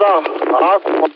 Da, acum...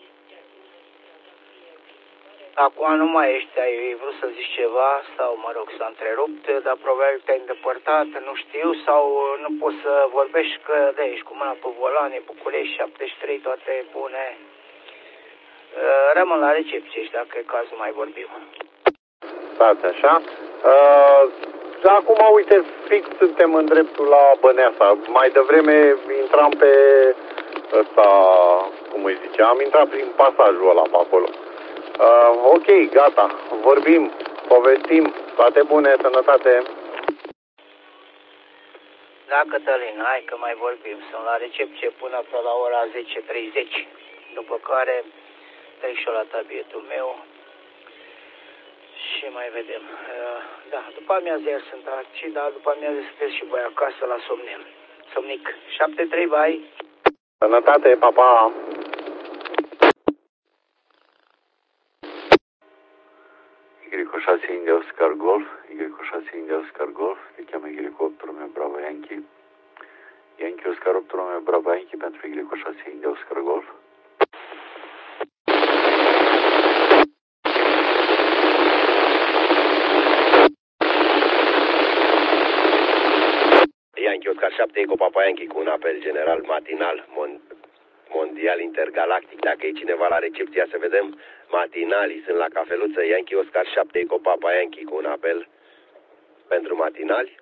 Acum nu mai ești, ai vrut să zici ceva sau, mă rog, s-a întrerupt, dar probabil te-ai îndepărtat, nu știu, sau nu poți să vorbești că de ești cu mâna pe volan, e București, 73, toate bune. Rămân la recepție și dacă e cazul mai vorbim. Stați așa. Acum, uite, fix suntem în dreptul la Băneasa. Mai devreme intram pe ăsta, cum îi zice, am intrat prin pasajul ăla pe acolo. Ok, gata, vorbim, povestim, toate bune, sănătate. Da, Cătălin, hai că mai vorbim. Sunt la recepție până pe la ora 10:30, după care trec și eu la tabietul meu și mai vedem. Da, după amiază iar sunt aici, dar după amiază sunteți și voi acasă la Somnic. 7-3, bye! Sănătate, pa, pa! Y6 India Oscar Golf, Y6 India Oscar Golf, te cheamă Y8 Romeo Bravo Yankee. Yankee Oscar 8 Romeo Bravo Yankee pentru Y6 India Oscar Golf. Yankee Oscar 7 Eco Papa Yankee cu un apel general matinal mondial intergalactic. Dacă e cineva la recepția să vedem, matinalii sunt la cafeluță. Yankee Oscar 7 Eco Papa Yankee cu un apel pentru matinali.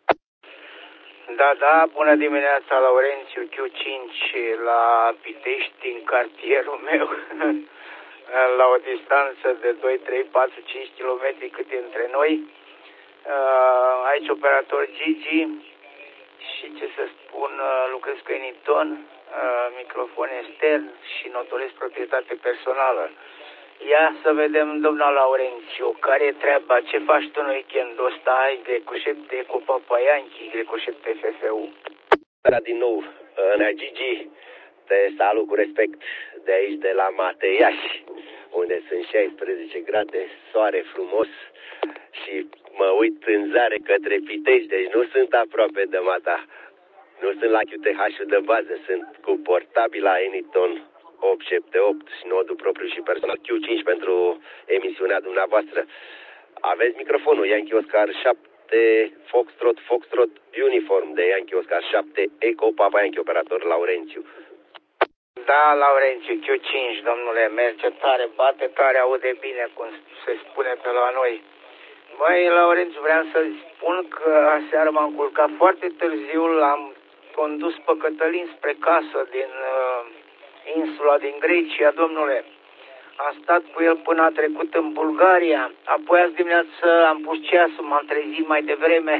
Da, bună dimineața, Laurențiu Q5 la Pitești, în cartierul meu, la o distanță de 2, 3, 4, 5 km cât e între noi. Aici operator Gigi și ce să spun, lucrez cu Eniton, microfon extern și notolesc proprietate personală. Ia să vedem, domnul Laurențiu, care e treaba? Ce faci tu în weekendul ăsta? Ai Y7 cu Papa Yankee, Y7 FFU. Dar din nou, Gigi, te salut cu respect de aici, de la Mateiași, unde sunt 16 grade, soare frumos și mă uit în zare către Pitești, deci nu sunt aproape de Mata. Nu sunt la QTH-ul de bază, sunt cu portabila Eniton 878 și nodul propriu și personal Q5 pentru emisiunea dumneavoastră. Aveți microfonul Yankee Oscar 7 Foxtrot uniform de Yankee Oscar 7 Eco Papa Yankee, operator Laurențiu. Da, Laurențiu Q5, domnule, merge tare, bate tare, aude bine, cum se spune pe la noi. Băi, Laurențiu, vreau să-ți spun că aseară m-am culcat foarte târziu, l-am condus pe Cătălin spre casă din insula din Grecia, domnule. Am stat cu el până a trecut în Bulgaria, apoi azi dimineață am pus ceasul, m-am trezit mai devreme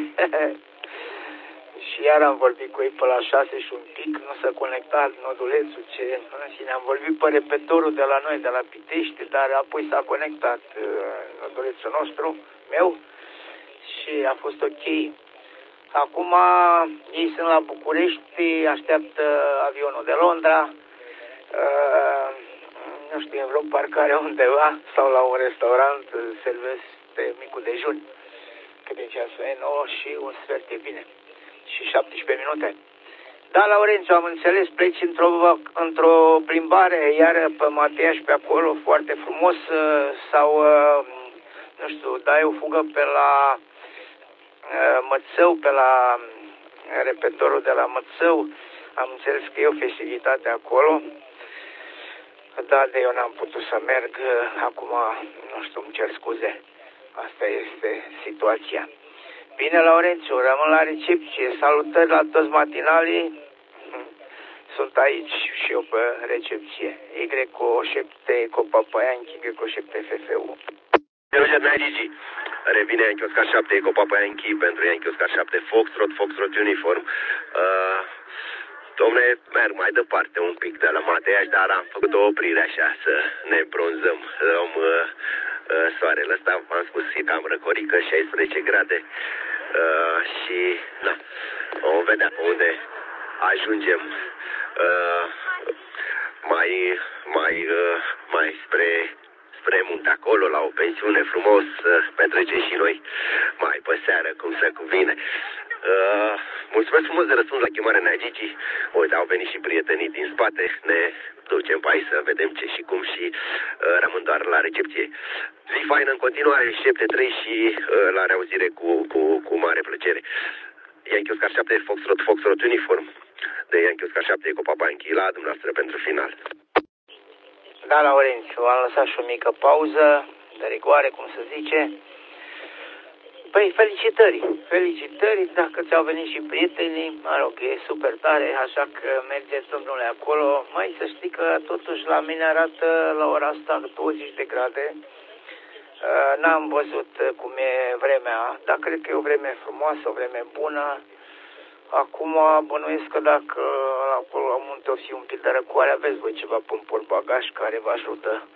și iar am vorbit cu ei pe la 6 și un pic, nu s-a conectat nodulețul, și ne-am vorbit pe repetorul de la noi, de la Pitești, dar apoi s-a conectat nodulețul nostru, meu, și a fost ok. Acum ei sunt la București, așteaptă avionul de Londra, nu știu, în vreo parcare undeva sau la un restaurant servesc micul dejun. Cât e ceasul? E 9 și un sfert, e bine. Și 17 minute. Da, Laurențiu, am înțeles, pleci într-o plimbare, iar pe Mateiași pe acolo, foarte frumos, sau, nu știu, dai o fugă pe la Mățău, pe la repetorul de la Mățău. Am înțeles că e o festivitate acolo. Da, de eu n-am putut să merg. Acum, nu știu, îmi cer scuze. Asta este situația. Bine, Laurențiu, rămân la recepție. Salutări la toți matinalii. Sunt aici și eu pe recepție. Y7 cu Papa Yankee, Y7 FFU. Gigi. Revine Yankee Oscar 7 Eco Papa Yankee pentru Yankee Oscar 7 Foxtrot uniform. Dom'le, merg mai departe un pic de la Mateiași, dar am făcut o oprire așa, să ne bronzăm. Luăm soarele ăsta, v-am spus, cam răcorică, 16 grade. Și, na, vom vedea pe unde ajungem. Mai spre munte acolo, la o pensiune frumos, petrecem și noi mai pe seară, cum se cuvine. Mulțumesc frumos de răspuns la chemarea Nea Gigi. Uite, au venit și prietenii din spate. Ne ducem pe aici să vedem ce și cum și rămân doar la recepție. Zi faină în continuare, 7-3 și la reauzire cu mare plăcere. Yankee Oscar 7, Foxtrot Uniform. De Yankee Oscar 7 cu Papa Yankee la dumneavoastră pentru final. Da, Laurențiu, am lăsat și o mică pauză de rigoare, cum se zice. Păi, felicitări, dacă ți-au venit și prietenii, mă rog, e super tare, așa că mergeți, domnule, acolo. Mai să știi că totuși la mine arată la ora asta 20 de grade. N-am văzut cum e vremea, dar cred că e o vreme frumoasă, o vreme bună. Acum bănuiesc că dacă acolo la munte o fi un pic de răcoare, aveți voi ceva pe un portbagaj care vă ajută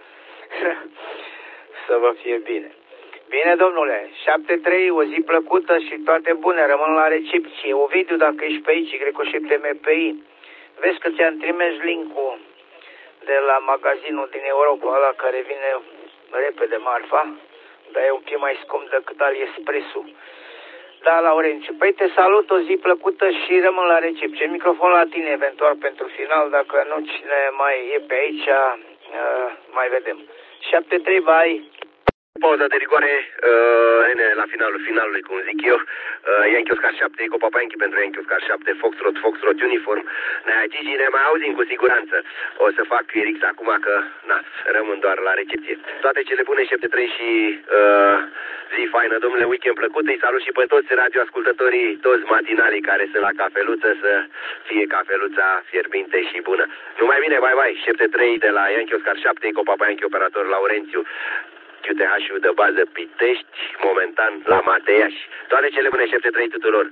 să vă fie bine. Bine, domnule, 7-3, o zi plăcută și toate bune, rămân la recepție. Ovidiu, dacă ești pe aici, Y7MPI, vezi că ți-am trimis link-ul de la magazinul din Europa, ăla care vine repede marfa, dar e un pic mai scump decât AliExpress-ul. Da, Laurențiu, păi te salut, o zi plăcută și rămân la recepție. Microfon la tine, eventual, pentru final, dacă nu cine mai e pe aici, mai vedem. 7-3, bye! Pauza de rigoare, la finalului, cum zic eu, Yankee Oscar 7 cu Papa Yankee pentru Yankee Oscar 7, Foxtrot Uniform. Nea Gigi, ne mai auzim cu siguranță. O să fac RX acum că, rămân doar la recepție. Toate cele bune, 7-3 și zi faină, domnule, weekend plăcut. Îi salut și pe toți radioascultătorii, toți matinalii care sunt la cafeluță, să fie cafeluța fierbinte și bună. Numai bine, bye, 7-3 de la Yankee Oscar 7 cu Papa Yankee, operator Laurențiu. QTH-ul de bază Pitești, momentan la Mateiași. Toate cele bune, 7-3 tuturor.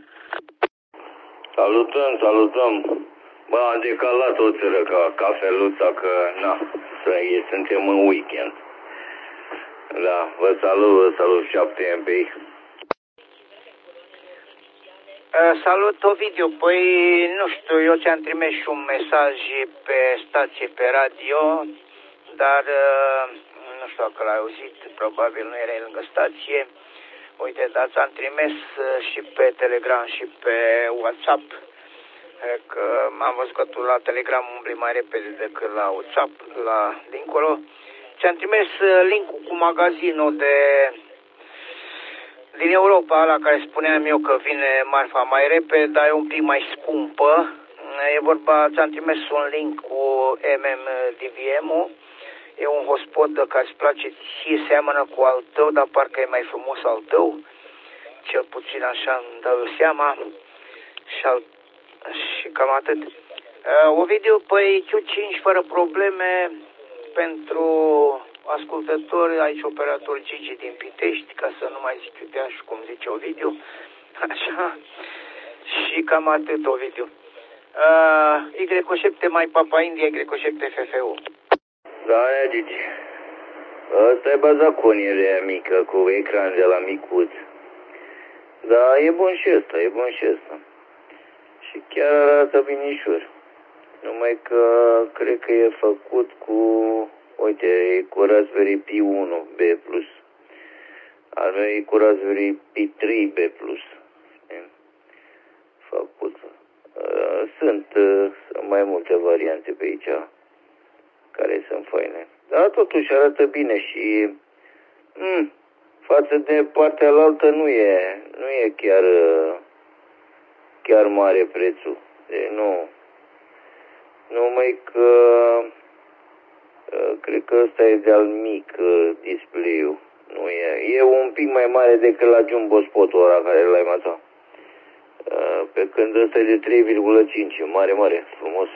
Salutăm. Bă, am decalat o țără ca cafeluța, că, suntem în weekend. Da, vă salut 7 MPI. Salut, Ovidiu. Păi, nu știu, eu ți-am trimis și un mesaj pe stație, pe radio, dar nu știu dacă l-ai auzit, probabil nu erai lângă stație. Uite, dar ți-am trimis și pe Telegram și pe WhatsApp, că am văzut că tu la Telegram umbli mai repede decât la WhatsApp, la dincolo. Ți-am trimis link-ul cu magazinul din Europa, la care spuneam eu că vine marfa mai repede, dar e un pic mai scumpă. E vorba, ți-am trimis un link cu DVM-ul. E un hotspot care îți place ție, seamănă cu al tău, dar parcă e mai frumos al tău. Cel puțin așa îmi dau seama. Și cam atât. Ovidiu, păi Q5 fără probleme pentru ascultători, aici operator Gigi din Pitești, ca să nu mai zic QTH, cum zice Ovidiu. Așa. Și cam atât, Ovidiu. Y7 mai Papa India, Y7 FFU. Da, Gigi. Ăsta e bazaconie mică, cu ecran de la micuț. Da, e bun și ăsta. Și chiar arată binișor. Numai că cred că e făcut cu, uite, e cu Raspberry Pi 1 B+. Al meu e cu Raspberry Pi 3 B+. Făcut. Sunt mai multe variante pe aici care sunt faine. Dar totuși arată bine și față de partea alaltă nu e chiar mare prețul. Deci nu. Numai că cred că ăsta e de-al mic display-ul. Nu e un pic mai mare decât la Jumbo Spot-ul ăla care l-ai mațat. Pe când ăsta e de 3,5, mare, frumos.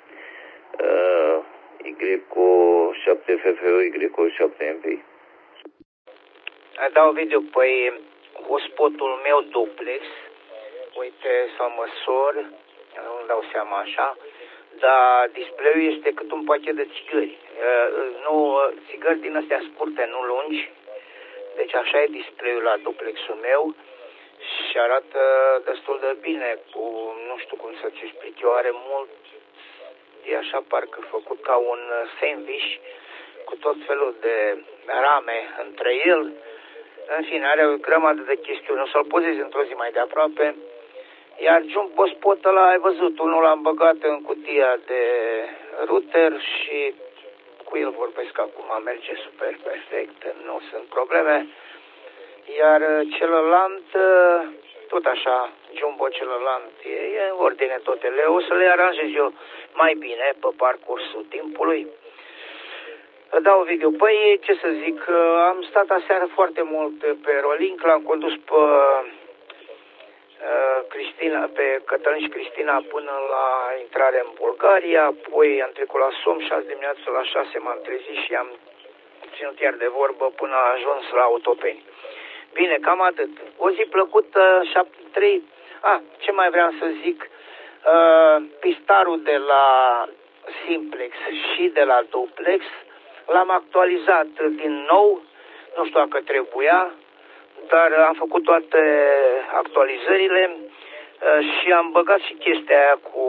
Y7 FFU, Y7 MP. Da, Ovidiu, păi hotspot-ul meu duplex, uite să-l măsor, nu-mi dau seama așa, dar display-ul este cât un pachet de țigări. Țigări din astea scurte, nu lungi, deci așa e display-ul la duplexul meu și arată destul de bine, nu știu cum să-ți explic eu, are mult, e așa parcă făcut ca un sandwich cu tot felul de rame între el. În fine, are o grămadă de chestiuni. O să-l pozezi într-o zi mai de aproape Iar Jumbo Spot ăla, ai văzut, unul l-am băgat în cutia de router și cu el vorbesc acum, merge super perfect, nu sunt probleme. Iar celălalt, tot așa, Jumbo celălalt, e în ordine totele. O să le aranjez eu mai bine pe parcursul timpului. Da, Ovidiu, păi ce să zic, am stat aseară foarte mult pe Rolink, l-am condus pe Cristina, pe Cătălin și Cristina până la intrare în Bulgaria, apoi am trecut la Som și azi dimineață la 6 m-am trezit și am ținut iar de vorbă până a ajuns la Otopeni. Bine, cam atât. O zi plăcută, 7-3. Ce mai vreau să zic? Pistarul de la Simplex și de la Duplex l-am actualizat din nou, nu știu dacă trebuia, dar am făcut toate actualizările și am băgat și chestia aia cu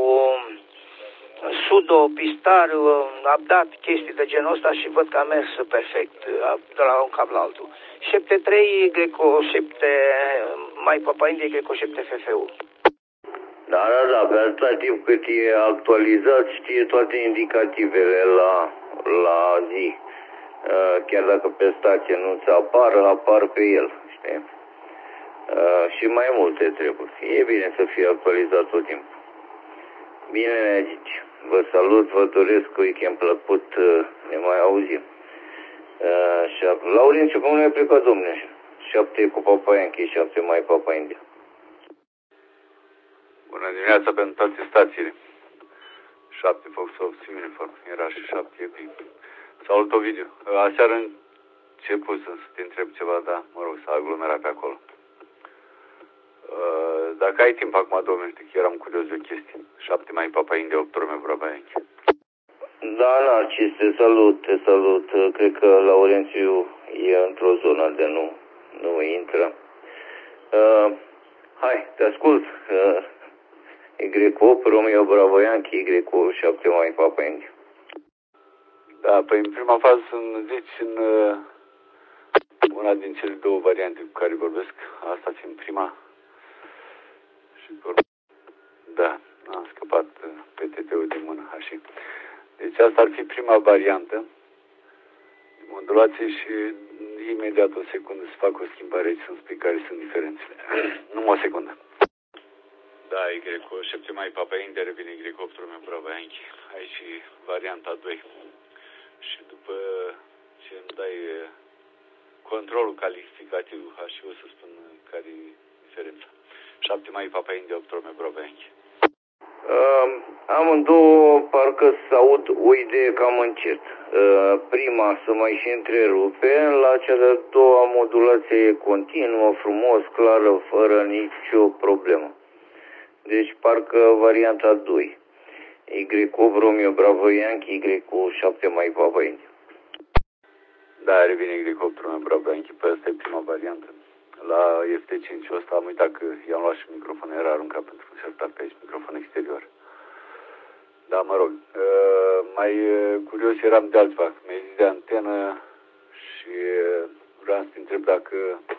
sudo, pistar, am dat chestii de genul ăsta și văd că a mers perfect de la un cap la altul. 7-3, Greco 7, mai Papa India, Greco 7 FFU. Da, pe atâta timp cât e actualizat, știe toate indicativele la zi. Chiar dacă pe stație nu ți apar pe el, știi? Și mai multe treburi. E bine să fie actualizat tot timpul. Bine, Neagici. Vă salut, vă doresc weekend plăcut, ne mai auzim. Laurențiu, cum ne-ai plecat, domne? 7 cu Papa Yankee, 7 mai Papa India. Bună dimineața pentru toate stațiile. 7 Fox Uniform, era și 7 Epic. Salut, Ovidiu. Aseară început să te întreb ceva, dar, mă rog, s-a aglomerat pe acolo. Dacă ai timp acum, domnule, știi că eram curios de o chestie. 7 mai Papa India, 8 Romeo Bravo Yankee. Da, Narcis, te salut. Cred că Laurențiu e într-o zonă de nu intră. Hai, te ascult. Y8 Romeo Bravo Yankee, Y8 7 mai Papa India. Da, păi în prima fază să-mi zici în una din cele două variante cu care vorbesc, asta fiind prima. Și da, am scăpat PTT-ul din mână, așa. Deci asta ar fi prima variantă, modulație și imediat o secundă să fac o schimbare aici să-mi spui care sunt diferențele. Numai o secundă. Da, Y7 mai Papa India revine Y8 Romeo Bravo Yankee. Aici și varianta 2. Și după ce îmi dai controlul calificativ, și o să spun care e diferența. 7 mai Papa India, 8 Romeo Bravo Yankee. Amândouă parcă să aud o idee cam încet. Prima să mai și întrerupe, la cea de-a doua modulație e continuă, frumos, clară, fără nicio problemă. Deci parcă varianta 2. Y8 Romeo Bravo Yankee, Y8 7 mai Papa India. Da, revine Y8 Romeo Bravo Yankee, pe asta e prima variantă. La FT5 ăsta am uitat că i-am luat și microfonul, era aruncat pentru că se pe aici, microfon exterior. Da, mă rog, mai curios eram de altceva, mi-ai zis de antenă și vreau să te întreb dacă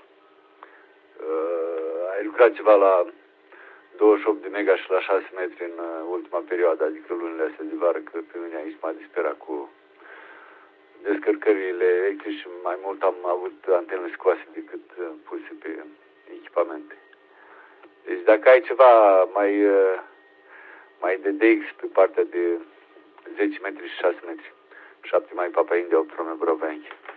ai lucrat ceva la 28 de mega și la 6 metri în ultima perioadă, adică lunile astea de vară, că pe mine aici m-a disperat cu descărcările electrice și mai mult am avut antenele scoase decât puse pe echipamente. Deci dacă ai ceva mai de DX pe partea de 10 metri și 6 metri, 7 mai Papa India, 8 Romeo Bravo Yankee.